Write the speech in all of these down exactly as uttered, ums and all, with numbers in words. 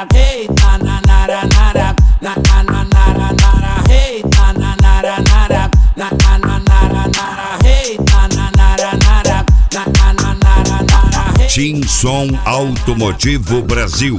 nara, hey, na na nara nara, na na na nara nara, hey, na na nara nara, na na na nara nara, hey, na na nara nara, na na na nara nara, hey. Timson Automotivo Brasil.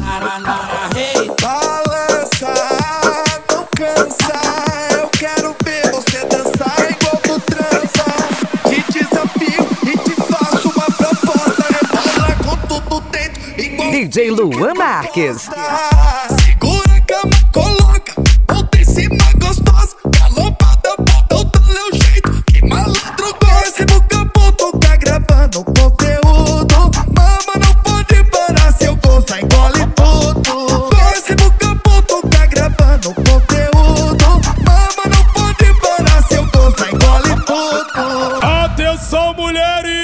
Balança, não cansa, eu quero ver você dançar igual tu transa. Te desafio e te faço uma proposta, rebola com tudo dentro igual D J Luan Marques. Segura a cama, coloca, volta em cima gostosa, galopada, bota o teu jeito, que malandro gosta. Esse bucaputo tá gravando conteúdo, mama não pode parar, se eu gostar engole tudo. Esse bucaputo tá gravando conteúdo, mama não pode parar, se eu gostar engole tudo. Atenção, mulheres,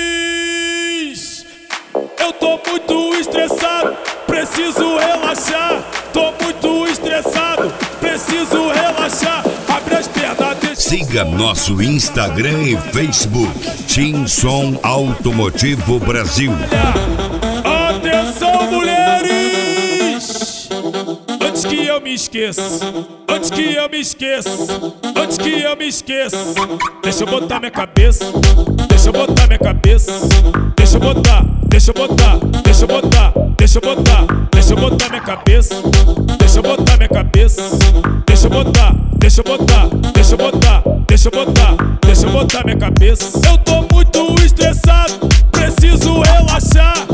eu tô muito estressado, preciso relaxar. Tô muito estressado, preciso relaxar. Abre as pernas, deixa. Siga nosso Instagram e Facebook, Timson Automotivo Brasil. Atenção, mulheres, antes que eu me esqueça, antes que eu me esqueça, antes que eu me esqueça, deixa eu botar minha cabeça, deixa eu botar minha cabeça, deixa eu botar, deixa eu botar, deixa eu botar, deixa eu botar, deixa eu botar minha cabeça, deixa eu botar minha cabeça, deixa eu botar, deixa eu botar, deixa eu botar, deixa eu botar, deixa eu botar minha cabeça. Eu tô muito estressado, preciso relaxar.